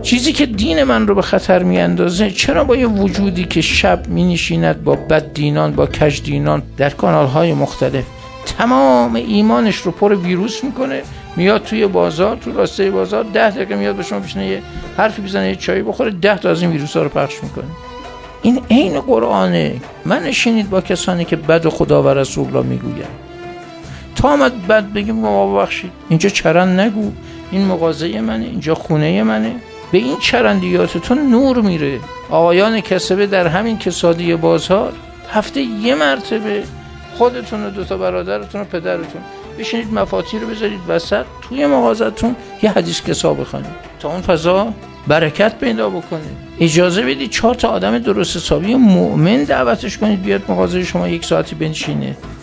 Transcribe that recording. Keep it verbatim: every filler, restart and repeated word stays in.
چیزی که دین من رو به خطر میاندازه، چرا با یه وجودی که شب مینشیند با بددینان، با کژدینان در کانال‌های مختلف تمام ایمانش رو پر ویروس میکنه، میاد توی بازار، تو راسته بازار ده دقیقه میاد به شما بشینه یه حرفی بزنه، یه چایی بخوره، ده تا از این ویروس‌ها رو پخش میکنه. این عین قرآنه. من نشینید با کسانی که بد خدا و رسول را میگوین، تا آمد بد بگیم ما ببخشید، اینجا چرند نگو، این مغازه منه، اینجا خونه منه. به این چرندیاتتون نور میره. آقایان کسبه در همین کسادی بازار هفته یه مرتبه خودتون و دوتا برادرتون و پدرتون بشینید مفاتیح رو بذارید وسط توی مغازتون، یه حدیث کتاب بخونید تا اون فضا برکت پیدا بکنه. اجازه بدید چهار تا آدم درست حسابی مؤمن دعوتش کنید بیاد مغازه شما یک ساعتی بنشینه.